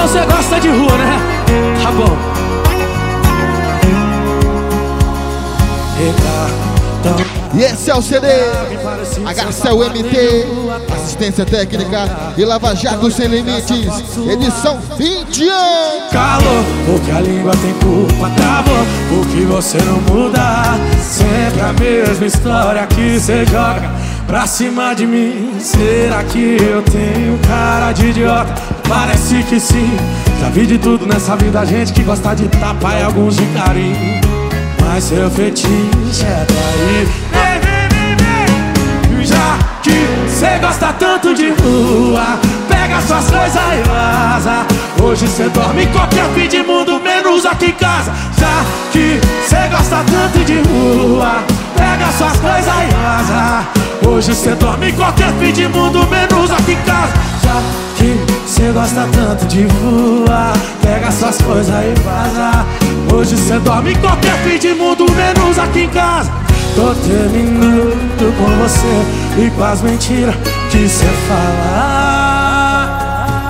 você gosta de rua, né? Tá bom. E esse é o CD HCL MT, assistência técnica e Lava Jato Sem Limites, edição 20 anos. Calor, porque a língua tem culpa, travou, porque você não muda. Sempre a mesma história que você joga pra cima de mim. Será que eu tenho cara de idiota? Parece que sim. Já vi de tudo nessa vida, gente que gosta de tapa e alguns de carinho. Mas seu fetiche é trair. Já que cê gosta tanto de rua, pega suas coisas e vaza. Hoje cê dorme em qualquer fim de mundo, menos aqui em casa. Já que cê gosta tanto de rua, pega suas coisas e vaza. Hoje cê dorme em qualquer fim de mundo, menos aqui em casa. Já que cê gosta tanto de rua, pega suas coisas e vaza. Hoje cê dorme em qualquer fim de mundo, menos aqui em casa. Tô terminando com você e com as mentiras que cê fala.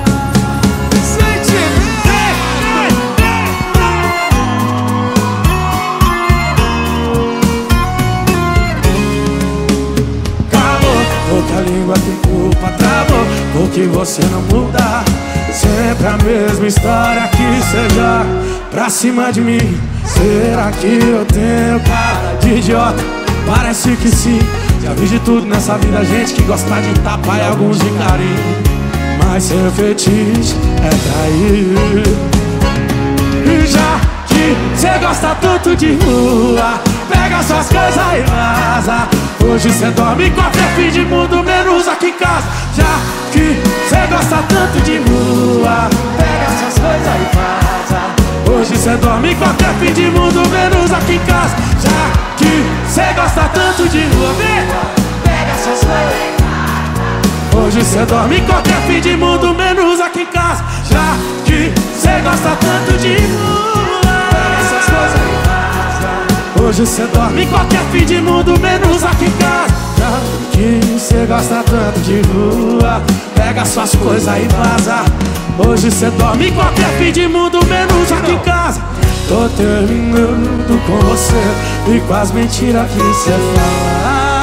Calor, porque a língua tem culpa, travou, porque você não muda. Sempre a mesma história que cê joga pra cima de mim. Será que eu tenho cara de idiota? Parece que sim. Já vi de tudo nessa vida, gente que gosta de tapa e alguns de carinho. Mas seu fetiche é trair. E já que cê gosta tanto de rua, pega suas coisas e vaza. Hoje cê dorme em qualquer fim de mundo, menos aqui em casa. Já que cê gosta tanto de rua, pega suas coisas e vaza. Hoje cê dorme em qualquer fim de mundo, menos aqui em casa. Já que cê gosta tanto de rua, pega suas coisas e vaza. Hoje cê dorme em qualquer fim de mundo, menos aqui em casa. Já que cê gosta tanto de rua, pega suas coisas e vaza. Hoje cê dorme em qualquer fim de mundo, menos aqui em casa. Já que cê gosta tanto de rua, pega suas coisas e vaza. Hoje cê dorme em qualquer fim de mundo, menos aqui em casa. Tô terminando com você e com as mentiras que cê fala.